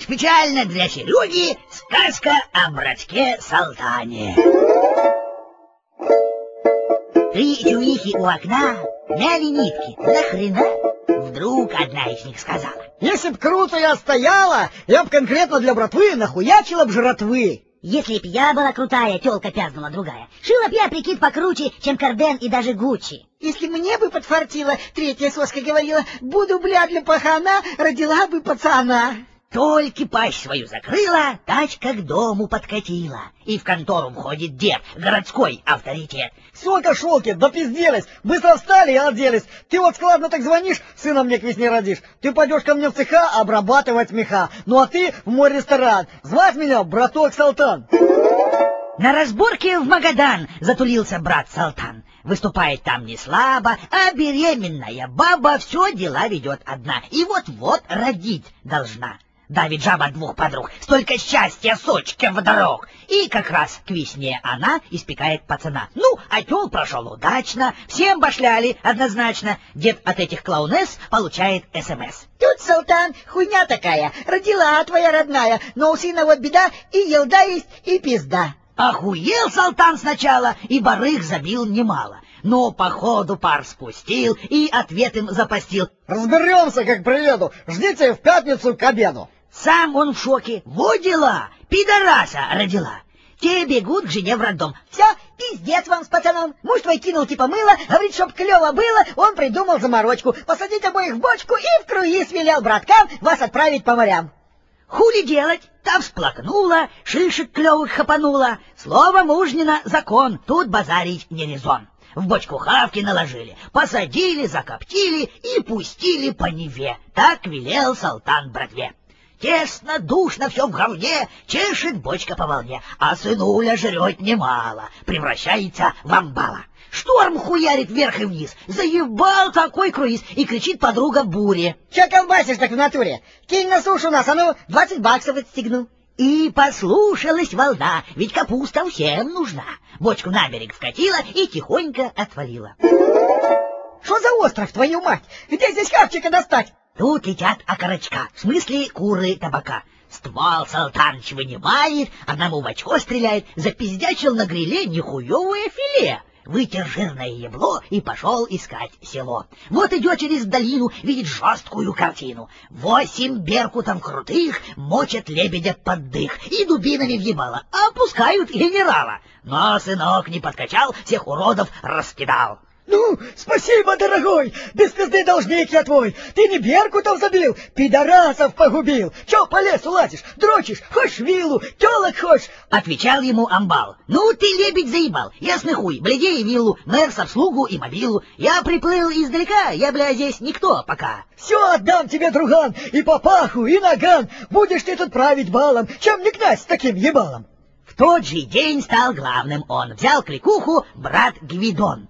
Специально для Сереги сказка о братке Салтане. Три чувихи у окна мяли нитки. Нахрена? Вдруг одна из них сказала: если б круто я стояла, я б конкретно для братвы нахуячила б жратвы. Если б я была крутая, тёлка пязнула другая. Шила б я прикид покруче, чем Карден и даже Гуччи. Если мне бы подфартило, третья соска говорила, буду, бля, для пахана, родила бы пацана. Только пасть свою закрыла, тачка к дому подкатила. И в контору входит дед, городской авторитет. Сколько шелки, допизделись, быстро встали и оделись. Ты вот складно так звонишь, сына мне к весне родишь. Ты пойдешь ко мне в цеха обрабатывать меха. Ну а ты в мой ресторан. Звать меня браток Салтан. На разборке в Магадан затулился брат Салтан. Выступает там не слабо, а беременная баба все дела ведет одна. И вот-вот родить должна. Давит жаба двух подруг, столько счастья сочка в дорог. И как раз к весне она испекает пацана. Ну, а тёл прошел удачно, всем башляли однозначно. Дед от этих клоунесс получает СМС. Тут, Салтан, хуйня такая, родила твоя родная, но у сына вот беда, и елда есть, и пизда. Охуел Салтан сначала, и барыг забил немало. Но по ходу пар спустил и ответ им запастил. Разберемся, как приеду, ждите в пятницу к обеду. Сам он в шоке. Во дела, пидораса родила. Те бегут к жене в роддом. Все, пиздец вам с пацаном. Муж твой кинул типа мыло, говорит, чтоб клево было, он придумал заморочку. Посадить обоих в бочку и в круиз велел браткам вас отправить по морям. Хули делать? Та всплакнула, шишек клевых хапанула. Слово мужнина закон, тут базарить не резон. В бочку хавки наложили, посадили, закоптили и пустили по Неве. Так велел Салтан братве. Тесно, душно, все в говне, чешет бочка по волне, а сынуля жрет немало, превращается в амбала. Шторм хуярит вверх и вниз, заебал такой круиз, и кричит подруга Буре. Че колбасишь так в натуре? Кинь на сушу нас, а ну, 20 баксов отстегну. И послушалась волна, ведь капуста всем нужна. Бочку на берег вкатила и тихонько отвалила. Что за остров, твою мать? Где здесь хавчика достать? Тут летят окорочка, в смысле куры табака. Ствол Салтаныч вынимает, одному в очко стреляет, запиздячил на гриле нихуевое филе. Вытер жирное ебло и пошел искать село. Вот идет через долину, видит жесткую картину. 8 беркутов крутых мочат лебедя под дых и дубинами въебало, а опускают генерала. Но сынок не подкачал, всех уродов раскидал. Ну, спасибо, дорогой, без пизды должник я твой. Ты не беркутов забил, пидорасов погубил. Че по лесу лазишь, дрочишь, хочешь виллу, телок хочешь? Отвечал ему амбал. Ну ты, лебедь, заебал, ясный хуй, блядей виллу, мэр с обслугу и мобилу. Я приплыл издалека, я, бля, здесь никто пока. Все отдам тебе, друган, и папаху, и наган. Будешь ты тут править балом, чем не князь с таким ебалом. В тот же день стал главным он. Взял кликуху брат Гвидон.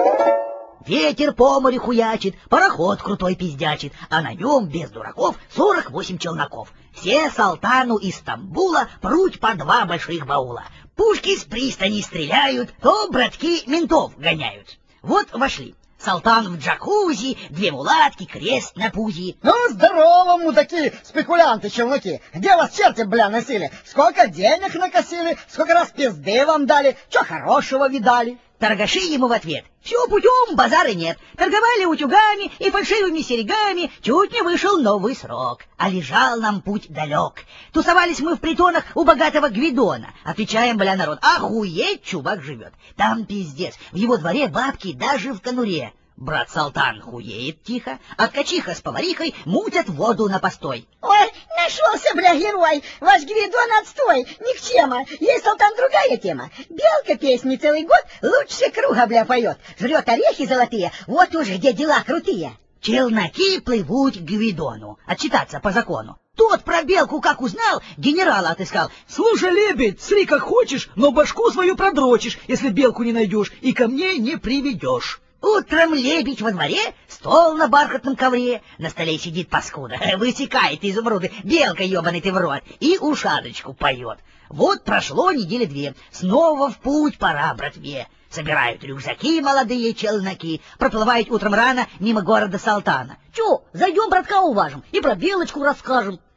Ветер по морю хуячит, пароход крутой пиздячит, а на нем, без дураков, 48 челноков. Все Салтану из Стамбула пруть по 2 больших баула. Пушки с пристани стреляют, то братки ментов гоняют. Вот вошли. Салтан в джакузи, 2 мулатки, крест на пузи. Ну, здорово, мудаки, спекулянты, челноки. Где вас черти, бля, носили? Сколько денег накосили? Сколько раз пизды вам дали? Че хорошего видали? Торгаши ему в ответ. Все путем, базара нет. Торговали утюгами и фальшивыми серьгами. Чуть не вышел новый срок. А лежал нам путь далек. Тусовались мы в притонах у богатого Гвидона. Отвечаем, бля, народ, охуеть чувак живет. Там пиздец. В его дворе бабки даже в конуре. Брат Салтан хуеет тихо, а ткачиха с поварихой мутят воду на постой. Ой, нашелся, бля, герой. Ваш Гвидон отстой, никчема. Есть, Салтан, другая тема. Белка песни целый год лучше круга, бля, поет. Жрет орехи золотые, вот уж где дела крутые. Челноки плывут к Гвидону, отчитаться по закону. Тот про белку как узнал, генерала отыскал. Слушай, лебедь, сри как хочешь, но башку свою продрочишь, если белку не найдешь, и ко мне не приведешь. Утром лебедь во дворе, стол на бархатном ковре, на столе сидит паскуда, высекает изумруды, белка ебаный ты в рот, и ушадочку поет. Вот прошло недели 2, снова в путь пора, братве. Собирают рюкзаки молодые челноки, проплывают утром рано мимо города Салтана. Чё, зайдем братка уважим и про белочку расскажем.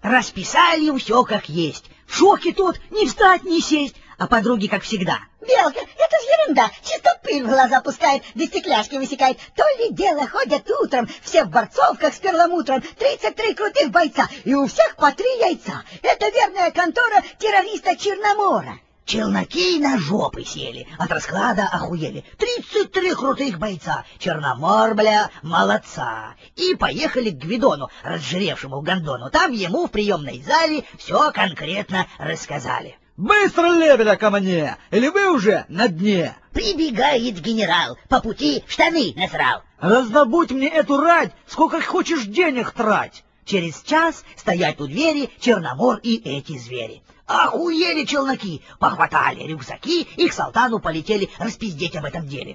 Расписали все как есть. В шоке тот, не встать, не сесть, а подруги, как всегда. Белка, это ж ерунда, чисто пыль в глаза пускает, да стекляшки высекает. То ли дело ходят утром, все в борцовках с перламутром, 33 крутых бойца, и у всех по 3 яйца. Это верная контора террориста Черномора. Челноки на жопы сели, от расклада охуели. 33 крутых бойца, Черномор, бля, молодца. И поехали к Гвидону, разжиревшему гондону. Там ему в приемной зале все конкретно рассказали. Быстро лебедя ко мне, или вы уже на дне? Прибегает генерал, по пути штаны насрал. Раздобудь мне эту рать, сколько хочешь денег трать. Через час стоять у двери Черномор и эти звери. Охуели челноки, похватали рюкзаки и к Салтану полетели распиздеть об этом деле.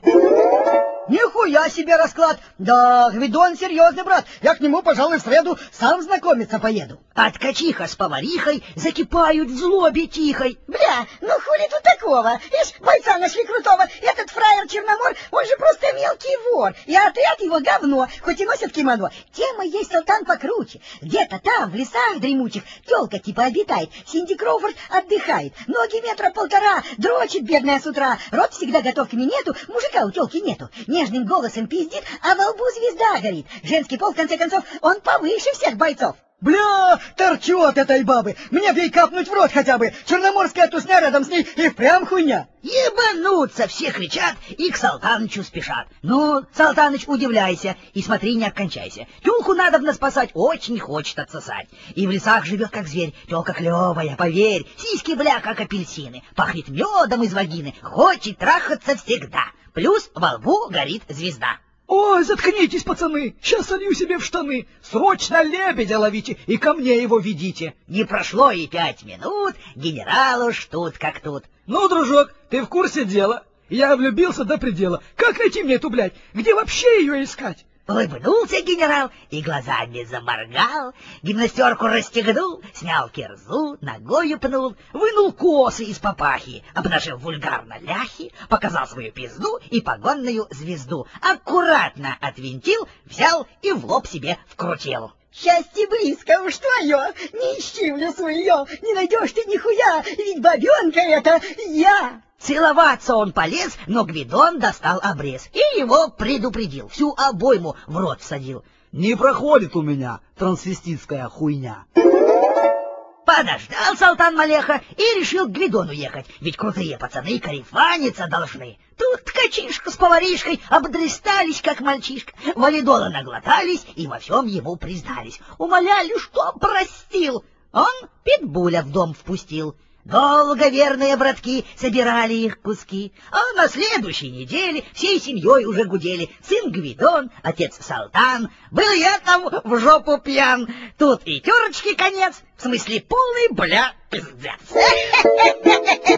Нихуя себе расклад! Да, Гвидон серьезный брат, я к нему, пожалуй, в среду сам знакомиться поеду. А ткачиха с поварихой закипают в злобе тихой. Бля, ну хули тут такого? Ишь, бойца нашли крутого. Этот фраер Черномор, он же просто мелкий вор. И отряд его говно, хоть и носит кимоно. Тема есть, Салтан, покруче. Где-то там, в лесах дремучих, тёлка типа обитает. Синди Кроуфорд отдыхает. Ноги 1,5 метра, дрочит бедная с утра. Рот всегда готов к минету, мужика у тёлки нету. Нежным голосом пиздит, а во лбу звезда горит. Женский пол, в конце концов, он повыше всех бойцов. Бля, торчу от этой бабы. Мне б ей капнуть в рот хотя бы. Черноморская тусня рядом с ней и впрямь хуйня. Ебануться все кричат и к Салтанычу спешат. Ну, Салтаныч, удивляйся и смотри, не окончайся. Тёлку надобно спасать, очень хочет отсосать. И в лесах живет как зверь, тёлка клёвая, поверь. Сиськи, бля, как апельсины. Пахнет мёдом из вагины, хочет трахаться всегда. Плюс во лбу горит звезда. Ой, заткнитесь, пацаны, сейчас солью себе в штаны. Срочно лебедя ловите и ко мне его ведите. Не прошло и 5 минут, генерал уж тут как тут. Ну, дружок, ты в курсе дела? Я влюбился до предела. Как найти мне эту, блядь? Где вообще ее искать? Улыбнулся генерал и глазами заморгал, гимнастерку расстегнул, снял кирзу, ногою пнул, вынул косы из папахи, обнажил вульгарно ляхи, показал свою пизду и погонную звезду, аккуратно отвинтил, взял и в лоб себе вкрутил. Счастье близко уж твое, не ищи в лесу ее, не найдешь ты нихуя, ведь бабенка это я. Целоваться он полез, но Гвидон достал обрез и его предупредил, всю обойму в рот всадил. Не проходит у меня трансвеститская хуйня. Подождал Салтан Малеха и решил к Гвидону ехать, ведь крутые пацаны карифаниться должны. Тут ткачишка с поваришкой обдрестались, как мальчишка, валидола наглотались и во всем ему признались. Умоляли, что простил. Он питбуля в дом впустил. Долго верные братки собирали их куски, а на следующей неделе всей семьей уже гудели. Сын Гвидон, отец Салтан, был я там в жопу пьян. Тут и терочки конец, в смысле полный, бля, пиздец.